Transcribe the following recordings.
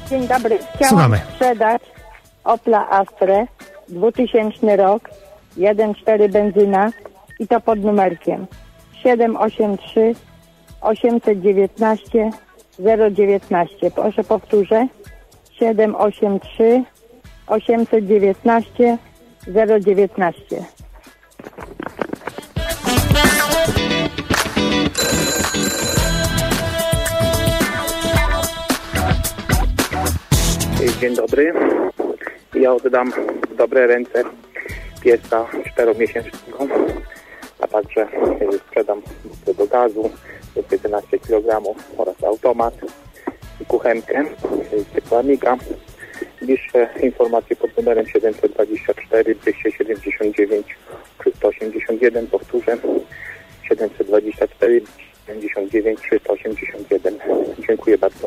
Dzień dobry. Słuchamy. Chciałam sprzedać Opla Astrę, 2000 rok, 1.4 benzyna i to pod numerkiem 783 819 019. Proszę powtórzę. 783 819 019. Dzień dobry. Ja oddam w dobre ręce pieska 4-miesięcznego, a także sprzedam do gazu 11 kg oraz automat i kuchenkę ciepłownika. Bliższe informacje pod numerem 724 279 381. Powtórzę 724 279 381. Dziękuję bardzo.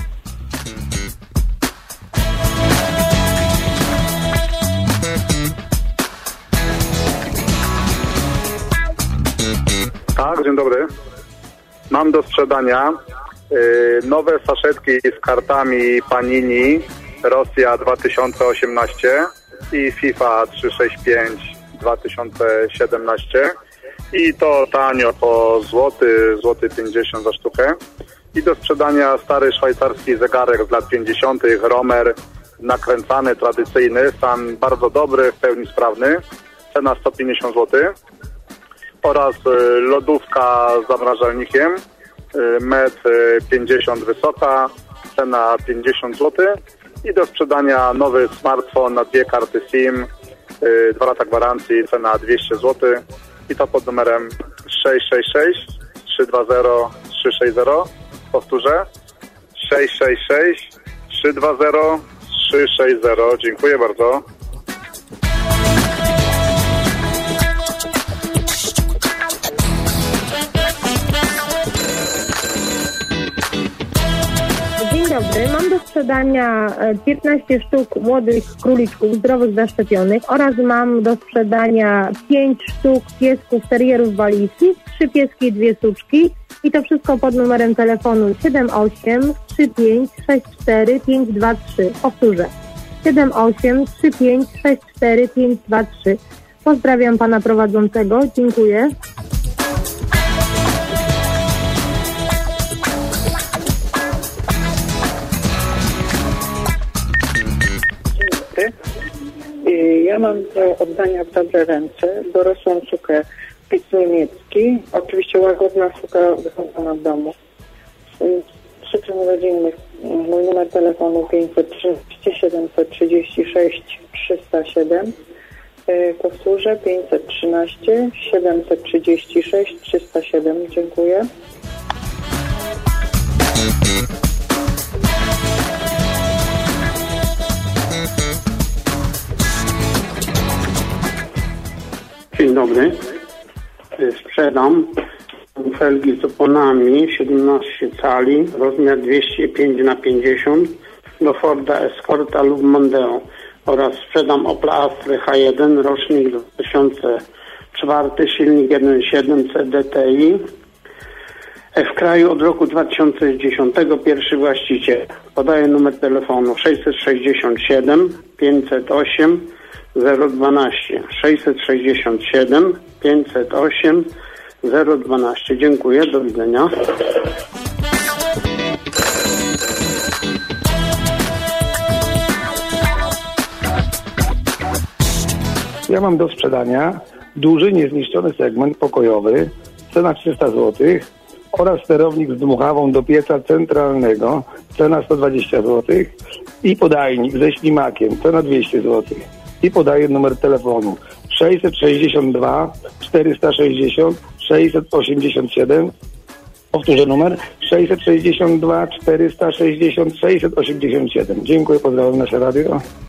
Tak, dzień dobry. Mam do sprzedania nowe saszetki z kartami Panini Rosja 2018 i FIFA 365 2017 i to tanio po złoty 50 za sztukę. I do sprzedania stary szwajcarski zegarek z lat 50. Romer, nakręcany, tradycyjny, stan bardzo dobry, w pełni sprawny, cena 150 zł. Oraz lodówka z zamrażalnikiem, 1,50 m wysoka, cena 50 zł. I do sprzedania nowy smartfon na 2 karty SIM, 2 lata gwarancji, cena 200 zł. I to pod numerem 666 320 360. Powtórzę 666 320 360. Dziękuję bardzo. Dzień dobry. Mam do sprzedania 15 sztuk młodych króliczków zdrowych zaszczepionych oraz mam do sprzedania 5 sztuk piesków terierów walijskich, 3 pieski i 2 suczki i to wszystko pod numerem telefonu 78 35 64 523. Powtórzę 78 35 64 523. Pozdrawiam pana prowadzącego. Dziękuję. Ja mam do oddania w dobre ręce dorosłą sukę pic niemiecki, oczywiście łagodna suka wychodzona z domu. Przyczyn rodzinnych mój numer telefonu 513 736 307. Powtórzę 513 736 307. Dziękuję. Dzień dobry. Sprzedam felgi z oponami 17 cali, rozmiar 205×50 do Forda Escorta lub Mondeo oraz sprzedam Opla Astrę H1, rocznik 2004, silnik 1.7 CDTI. W kraju od roku 2010, pierwszy właściciel. Podaję numer telefonu 667 508 012 667 508 012. Dziękuję, do widzenia. Ja mam do sprzedania duży, niezniszczony segment pokojowy, cena 300 zł oraz sterownik z dmuchawą do pieca centralnego, cena 120 zł i podajnik ze ślimakiem, cena 200 zł. I podaję numer telefonu 662 460 687. Powtórzę numer 662 460 687. Dziękuję, pozdrawiam nasze radio.